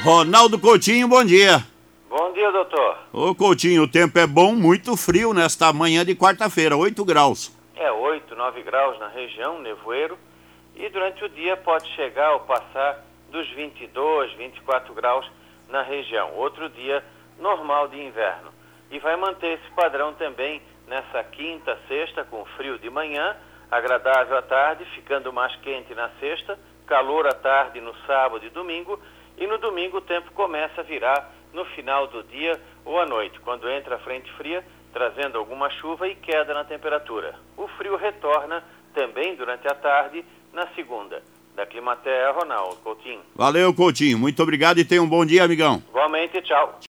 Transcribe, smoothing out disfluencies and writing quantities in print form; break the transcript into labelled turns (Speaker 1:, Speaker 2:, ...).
Speaker 1: Ronaldo Coutinho, bom dia.
Speaker 2: Bom dia, doutor.
Speaker 1: Ô Coutinho, o tempo é bom, muito frio nesta manhã de quarta-feira, 8 graus.
Speaker 2: 8, 9 graus na região, nevoeiro, e durante o dia pode chegar ou passar dos 22, 24 graus na região. Outro dia normal de inverno. E vai manter esse padrão também nessa quinta, sexta, com frio de manhã, agradável à tarde, ficando mais quente na sexta, calor à tarde no sábado e domingo, e no domingo o tempo começa a virar no final do dia ou à noite, quando entra a frente fria, trazendo alguma chuva e queda na temperatura. O frio retorna também durante a tarde, na segunda. Da Climaterra, Ronaldo Coutinho.
Speaker 1: Valeu, Coutinho. Muito obrigado e tenha um bom dia, amigão.
Speaker 2: Igualmente, tchau.